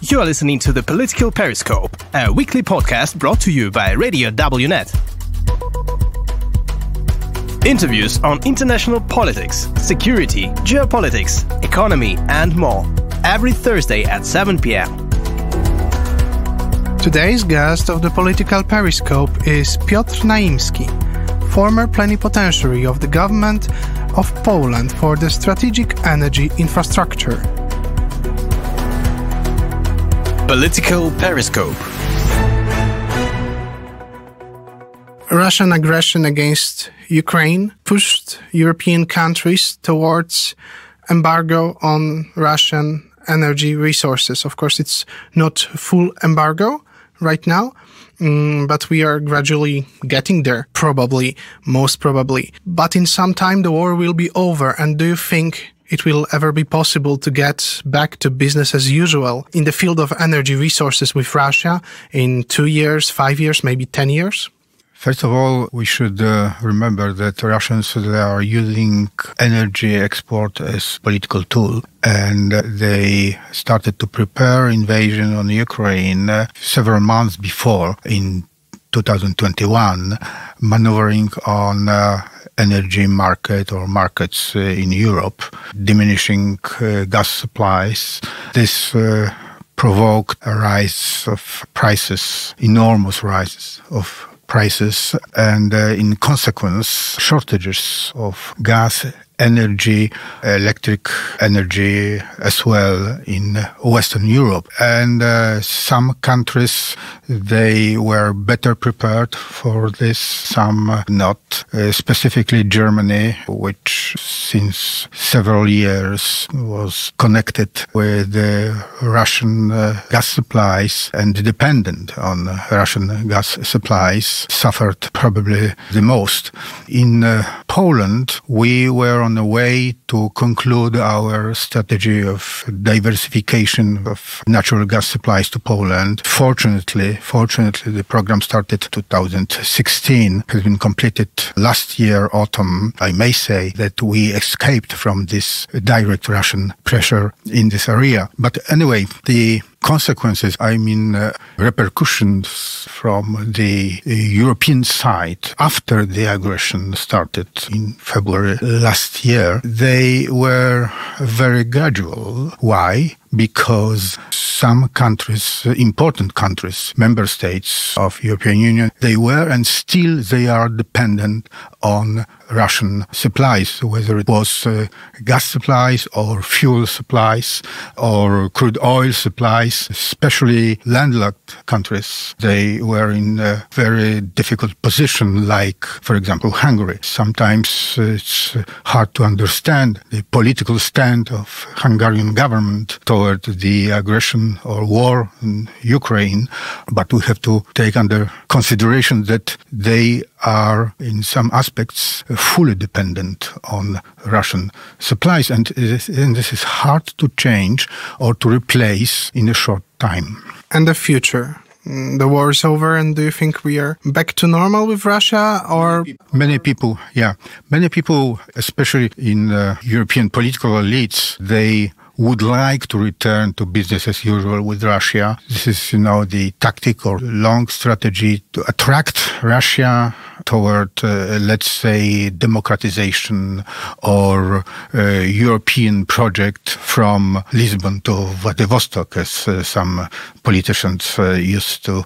You are listening to the Political Periscope, a weekly podcast brought to you by Radio WNet. Interviews on international politics, security, geopolitics, economy, and more. Every Thursday at 7 p.m. Today's guest of the Political Periscope is Piotr Naimski, former plenipotentiary of the government of Poland for the strategic energy infrastructure. Political Periscope. Russian aggression against Ukraine pushed European countries towards embargo on Russian energy resources. Of course, it's not full embargo right now, but we are gradually getting there, most probably. But in some time, the war will be over. And do you think it will ever be possible to get back to business as usual in the field of energy resources with Russia in 2 years, 5 years, maybe 10 years? First of all, we should remember that Russians are using energy export as political tool, and they started to prepare invasion on Ukraine several months before, in 2021, maneuvering on energy market or markets in Europe, diminishing gas supplies. This provoked a rise of prices, enormous rises of prices, and in consequence, shortages of gas, energy, electric energy as well in Western Europe. And some countries, they were better prepared for this, some not. Specifically Germany, which since several years was connected with the Russian gas supplies and dependent on Russian gas supplies, suffered probably the most. In Poland, we were on the way to conclude our strategy of diversification of natural gas supplies to Poland. Fortunately, the program started 2016, has been completed last year, autumn. I may say that we escaped from this direct Russian pressure in this area. But anyway, the consequences, repercussions from the European side after the aggression started in February last year, they were very gradual. Why? Because some countries, important countries, member states of European Union, they were and still they are dependent on Russian supplies, whether it was gas supplies or fuel supplies or crude oil supplies, especially landlocked countries. They were in a very difficult position, like, for example, Hungary. Sometimes it's hard to understand the political stand of Hungarian government toward the aggression or war in Ukraine, but we have to take under consideration that they are in some aspects fully dependent on Russian supplies, and this is hard to change or to replace in a short time. And the future? The war is over, and do you think we are back to normal with Russia? Or Many people, especially in European political elites, they would like to return to business as usual with Russia. This is, the tactic or long strategy to attract Russia toward, let's say, democratization or European project from Lisbon to Vladivostok, as some politicians used to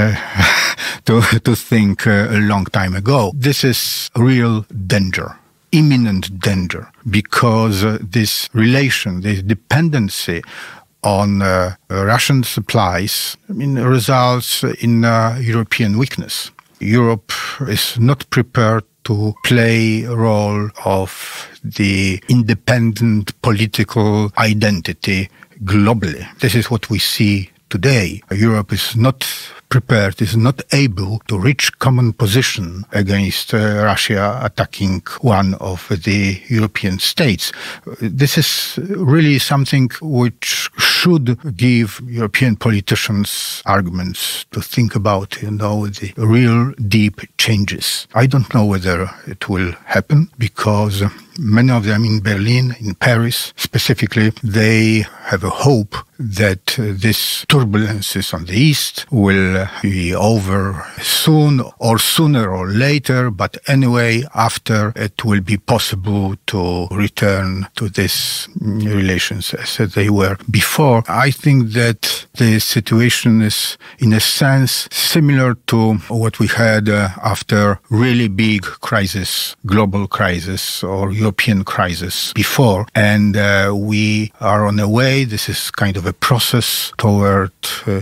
think a long time ago. This is real danger. Imminent danger, because this relation, this dependency on Russian supplies, results in European weakness. Europe is not prepared to play a role of the independent political identity globally. This is what we see today. Europe is not prepared, is not able to reach common position against Russia attacking one of the European states. This is really something which should give European politicians arguments to think about, the real deep changes. I don't know whether it will happen, because many of them in Berlin, in Paris specifically, they have a hope that these turbulences on the east will be over soon or sooner or later, but anyway, after it will be possible to return to these relations as they were before. I think that the situation is in a sense similar to what we had after really big crisis, global crisis or European crisis before. And we are on a way, this is kind of a process toward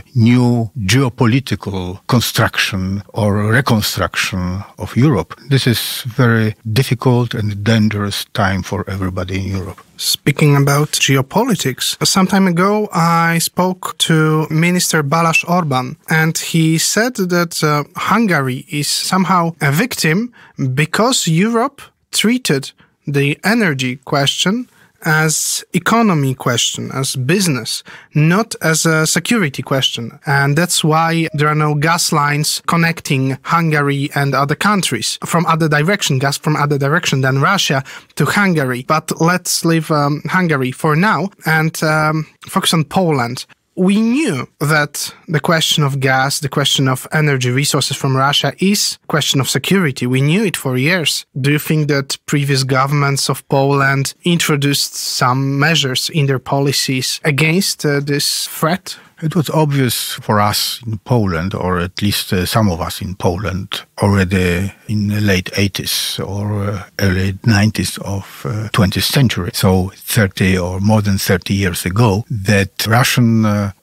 new geopolitical construction or reconstruction of Europe. This is very difficult and dangerous time for everybody in Europe. Speaking about geopolitics, some time ago I spoke to Minister Balázs Orbán, and he said that Hungary is somehow a victim because Europe treated the energy question as economy question, as business, not as a security question. And that's why there are no gas lines connecting Hungary and other countries from other direction, gas from other direction than Russia to Hungary. But let's leave Hungary for now and focus on Poland. We knew that the question of gas, the question of energy resources from Russia is a question of security. We knew it for years. Do you think that previous governments of Poland introduced some measures in their policies against this threat? It was obvious for us in Poland, or at least some of us in Poland, already in the late 80s or early 90s of 20th century, so 30 or more than 30 years ago, that Russian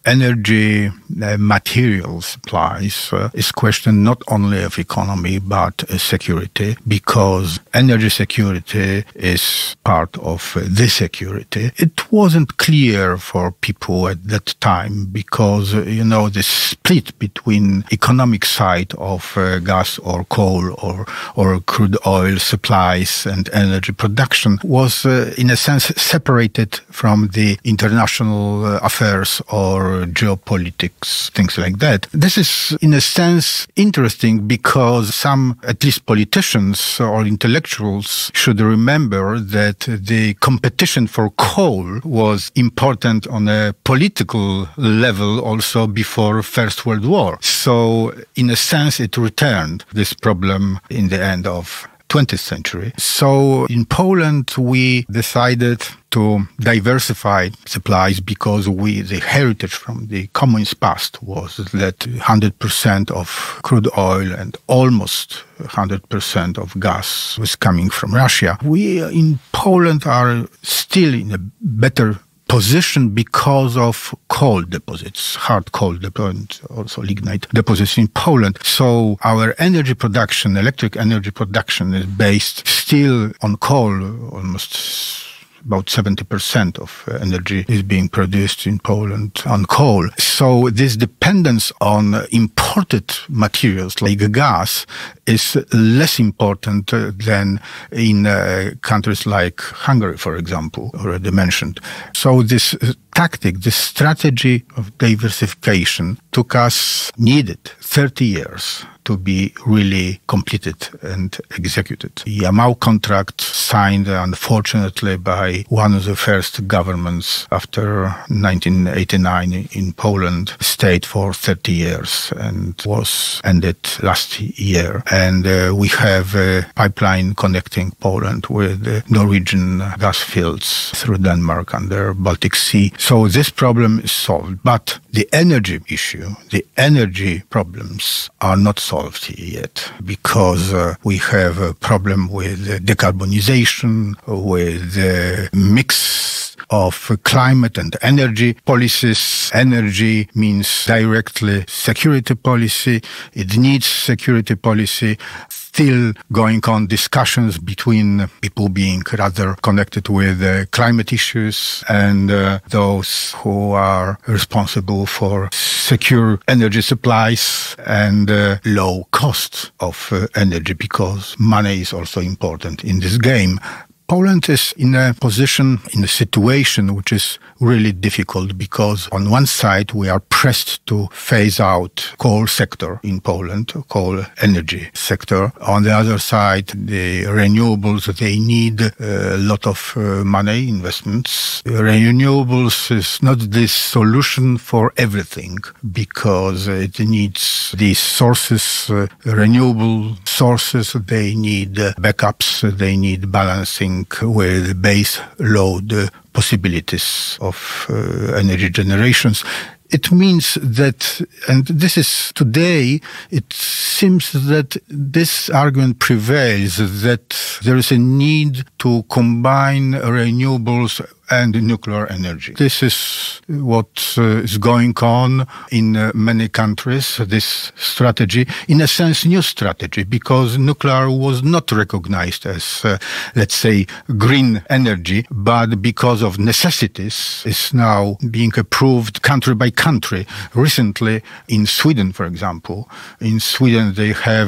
energy material supplies is question not only of economy but security, because energy security is part of this security. It wasn't clear for people at that time because, the split between economic side of gas or coal or crude oil supplies and energy production was in a sense separated from the international affairs or geopolitics, things like that. This is in a sense interesting because some, at least politicians or intellectuals, should remember that the competition for coal was important on a political level also before First World War. So in a sense it returned this problem in the end of 20th century. So in Poland we decided to diversify supplies because the heritage from the communist past was that 100% of crude oil and almost 100% of gas was coming from Russia. We in Poland are still in a better position because of coal deposits, hard coal deposits, also lignite deposits in Poland. So our energy production, electric energy production, is based still on coal. Almost about 70% of energy is being produced in Poland on coal. So this dependence on imported materials like gas is less important than in countries like Hungary, for example, already mentioned. So this tactic, this strategy of diversification needed 30 years to be really completed and executed. The Yamal contract, signed unfortunately by one of the first governments after 1989 in Poland, stayed for 30 years and was ended last year. And we have a pipeline connecting Poland with the Norwegian gas fields through Denmark under Baltic Sea. So this problem is solved. But the energy issue, the energy problems are not solved yet because we have a problem with decarbonization, with the mix of climate and energy policies. Energy means directly security policy. It needs security policy. Still going on discussions between people being rather connected with climate issues and those who are responsible for secure energy supplies and low cost of energy, because money is also important in this game. Poland is in a situation which is really difficult because on one side we are pressed to phase out coal sector in Poland, coal energy sector. On the other side, the renewables, they need a lot of money, investments. Renewables is not the solution for everything because it needs these sources, renewable sources, they need backups, they need balancing with base load possibilities of energy generations. It means that, and this is today, it seems that this argument prevails, that there is a need to combine renewables and nuclear energy. This is what is going on in many countries, this strategy, in a sense, new strategy, because nuclear was not recognized as, let's say, green energy, but because of necessities is now being approved country by country. Recently, in Sweden, for example, in Sweden they have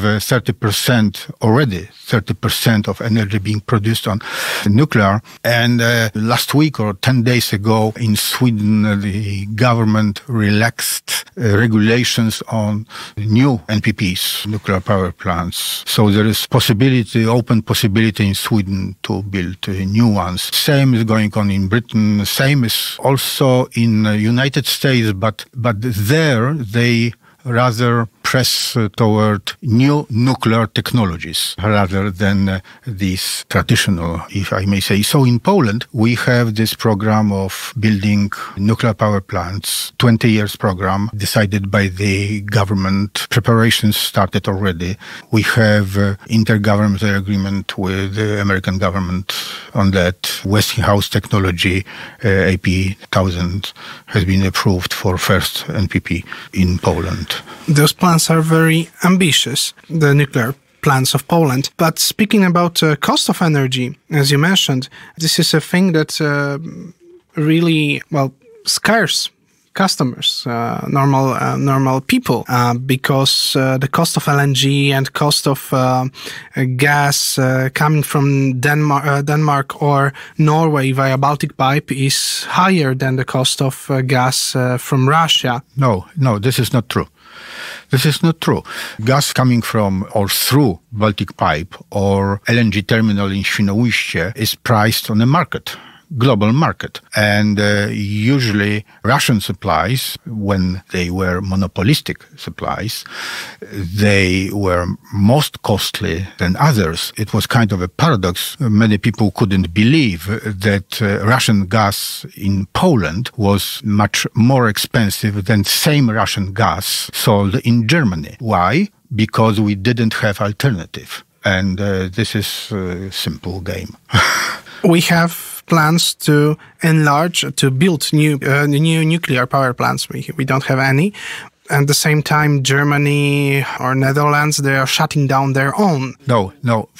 30% already, 30% of energy being produced on nuclear. And last week or 10 days ago in Sweden, the government relaxed regulations on new NPPs, nuclear power plants. So there is open possibility in Sweden to build new ones. Same is going on in Britain. Same is also in the United States, but there they rather press toward new nuclear technologies rather than these traditional, if I may say. So in Poland, we have this program of building nuclear power plants, 20 years program decided by the government. Preparations started already. We have intergovernmental agreement with the American government on that. Westinghouse technology, AP1000, has been approved for first NPP in Poland. Those plans are very ambitious, the nuclear plants of Poland. But speaking about cost of energy, as you mentioned, this is a thing that really, scares customers, normal people, because the cost of LNG and cost of gas coming from Denmark or Norway via Baltic pipe is higher than the cost of gas from Russia. No, this is not true. This is not true. Gas coming from or through Baltic pipe or LNG terminal in Świnoujście is priced on a market, global market. And usually Russian supplies, when they were monopolistic supplies, they were most costly than others. It was kind of a paradox. Many people couldn't believe that Russian gas in Poland was much more expensive than same Russian gas sold in Germany. Why? Because we didn't have alternative. And this is a simple game. We have plans to enlarge, to build new nuclear power plants. We don't have any. At the same time, Germany or Netherlands, they are shutting down their own. No,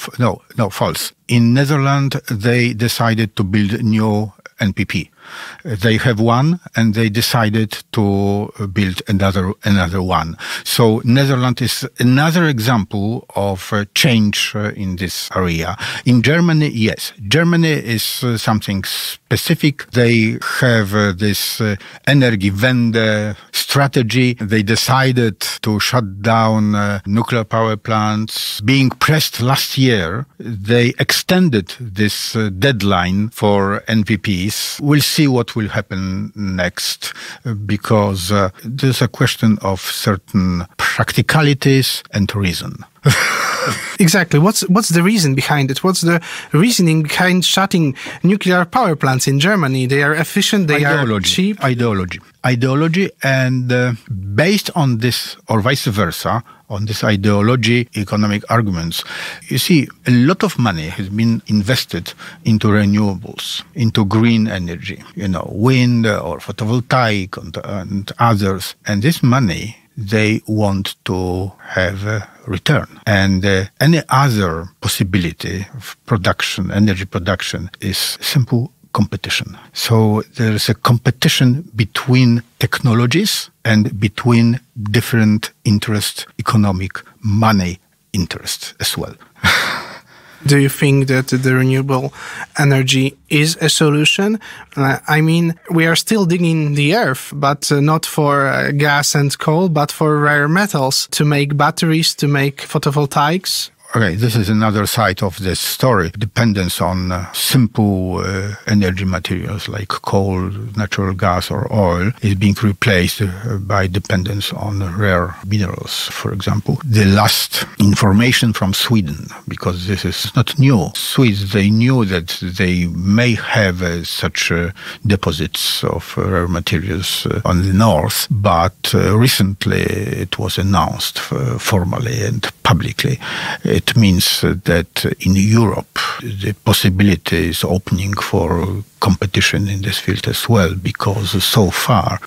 false. In Netherlands, they decided to build new NPP. They have one, and they decided to build another one. So Netherlands is another example of a change in this area. In Germany, yes, Germany is something specific. They have this Energiewende strategy. They decided to shut down nuclear power plants. Being pressed last year, they extended this deadline for NPPs. We'll see what will happen next, because there's a question of certain practicalities and reason. Exactly. What's the reason behind it? What's the reasoning behind shutting nuclear power plants in Germany? They are efficient, they are cheap. Ideology, and based on this, or vice versa, on this ideology, economic arguments. You see, a lot of money has been invested into renewables, into green energy, wind or photovoltaic and others. And this money, they want to have a return. And any other possibility of production, energy production, is simple competition. So there is a competition between technologies and between different interests, economic, money interests as well. Do you think that the renewable energy is a solution? I mean, we are still digging the earth, but not for gas and coal, but for rare metals to make batteries, to make photovoltaics. Okay, this is another side of this story. Dependence on simple energy materials like coal, natural gas or oil is being replaced by dependence on rare minerals, for example. The last information from Sweden, because this is not new. Swedes, they knew that they may have such deposits of rare materials on the north, but recently it was announced formally and publicly. It means that in Europe, the possibility is opening for competition in this field as well, because so far,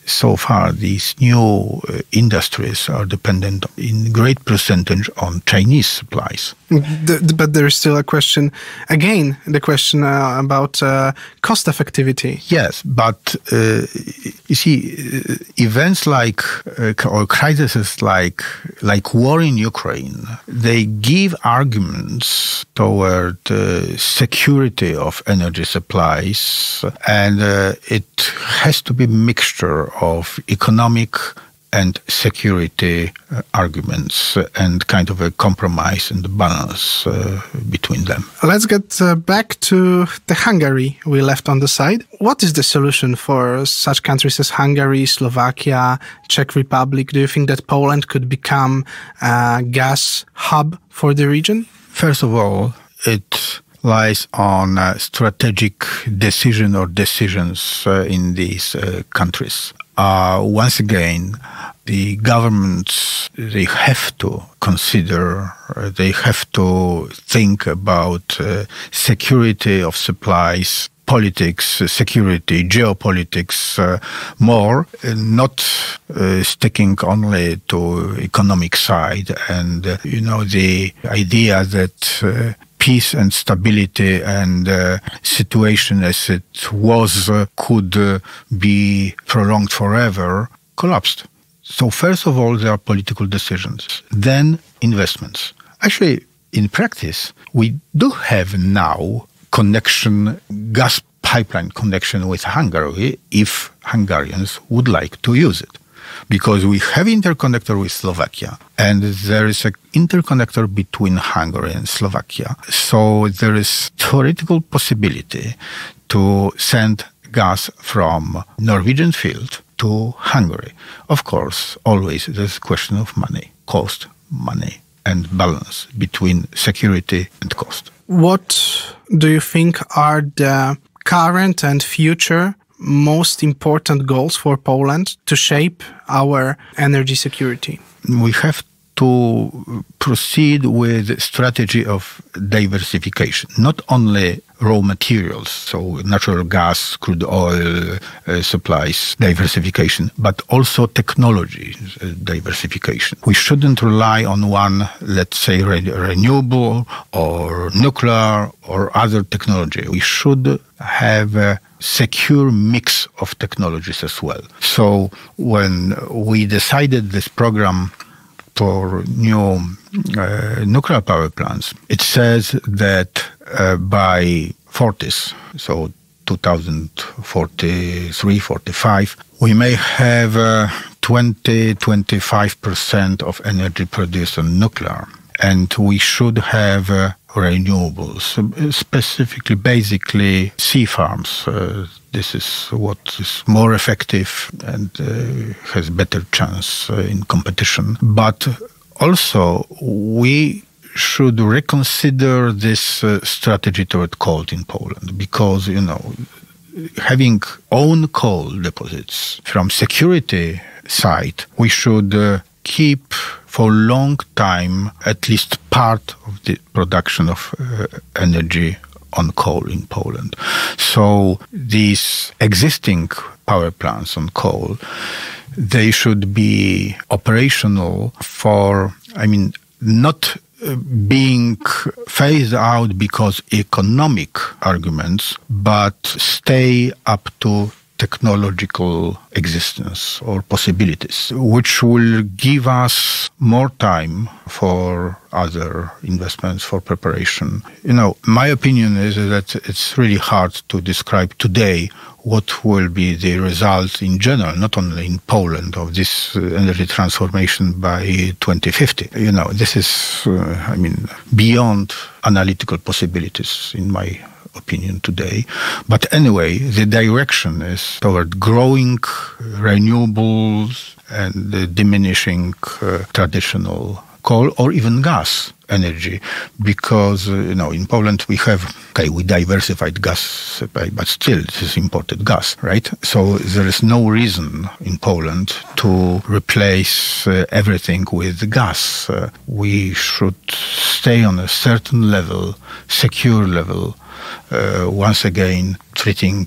these new industries are dependent in great percentage on Chinese supplies. But there is still a question, again, the question about cost effectivity. Yes, but you see, events like, or crises like war in Ukraine, they give arguments toward security of energy supplies, and it has to be a mixture of economic and security arguments and kind of a compromise and balance between them. Let's get back to the Hungary we left on the side. What is the solution for such countries as Hungary, Slovakia, Czech Republic? Do you think that Poland could become a gas hub for the region? First of all, it lies on a strategic decision or decisions in these countries. Once again, the governments, they have to consider, they have to think about security of supplies, politics, security, geopolitics more, not sticking only to economic side. And, the idea that peace and stability and situation as it was could be prolonged forever collapsed. So first of all, there are political decisions, then investments. Actually, in practice, we do have now gas pipeline connection with Hungary if Hungarians would like to use it. Because we have interconnector with Slovakia, and there is an interconnector between Hungary and Slovakia. So there is theoretical possibility to send gas from Norwegian field to Hungary. Of course, always there's a question of money, cost, money, and balance between security and cost. What do you think are the current and future most important goals for Poland to shape our energy security? We have to proceed with strategy of diversification, not only raw materials, so natural gas, crude oil supplies diversification, but also technology diversification. We shouldn't rely on one, let's say, renewable or nuclear or other technology. We should have a secure mix of technologies as well. So when we decided this program for new nuclear power plants, it says that by 40s, so 2043, 45, we may have 20-25% of energy produced on nuclear. And we should have renewables, specifically, basically, sea farms. This is what is more effective and has better chance in competition. But also, we should reconsider this strategy toward coal in Poland, because, having own coal deposits from security side, we should keep for a long time at least part of the production of energy on coal in Poland. So these existing power plants on coal, they should be operational for, not being phased out because economic arguments, but stay up to technological existence or possibilities, which will give us more time for other investments, for preparation. My opinion is that it's really hard to describe today what will be the result in general, not only in Poland, of this energy transformation by 2050. This is, beyond analytical possibilities, in my opinion, today. But anyway, the direction is toward growing renewables and diminishing traditional coal or even gas energy, because in Poland we diversified gas supply, but still this is imported gas, right? So there is no reason in Poland to replace everything with gas. We should stay on a certain level, secure level, once again treating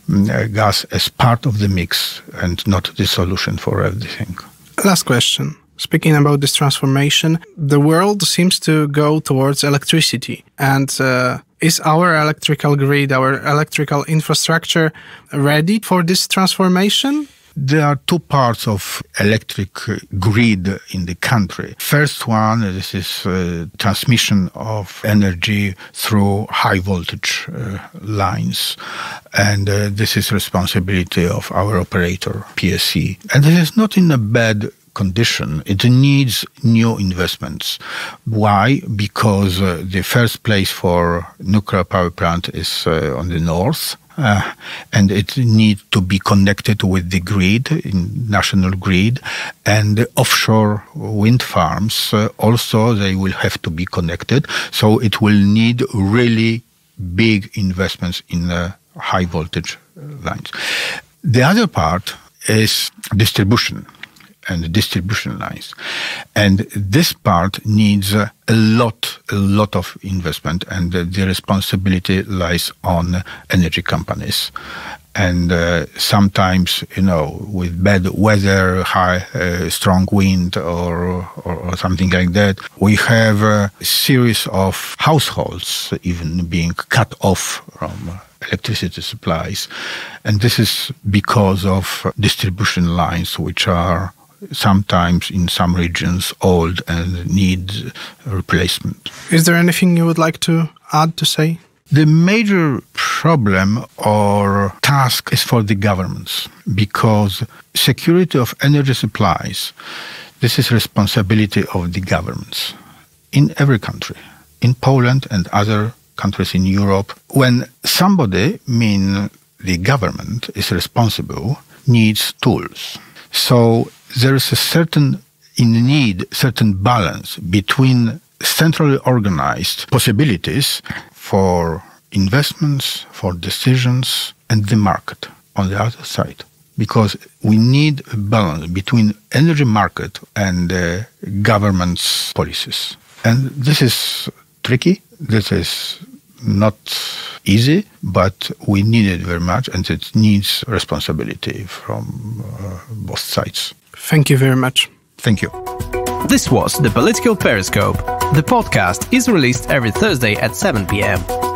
gas as part of the mix and not the solution for everything. Last question. Speaking about this transformation, the world seems to go towards electricity. And is our electrical grid, our electrical infrastructure ready for this transformation? There are two parts of electric grid in the country. First one, this is transmission of energy through high voltage lines. And this is responsibility of our operator, PSE. And this is not in a bad condition. It needs new investments. Why? Because the first place for nuclear power plant is on the north, and it needs to be connected with the grid, in national grid, and offshore wind farms also, they will have to be connected. So it will need really big investments in high voltage lines. The other part is distribution and distribution lines. And this part needs a lot of investment, and the responsibility lies on energy companies. And sometimes, with bad weather, strong wind or something like that, we have a series of households even being cut off from electricity supplies. And this is because of distribution lines, which are sometimes in some regions old and need replacement. Is there anything you would like to add, to say? The major problem or task is for the governments, because security of energy supplies, this is responsibility of the governments in every country, in Poland and other countries in Europe. When somebody, the government, is responsible, needs tools. So there is a certain balance between centrally organized possibilities for investments, for decisions, and the market on the other side. Because we need a balance between energy market and government's policies. And this is tricky. This is not easy, but we need it very much, and it needs responsibility from both sides. Thank you very much. Thank you. This was The Political Periscope. The podcast is released every Thursday at 7 p.m.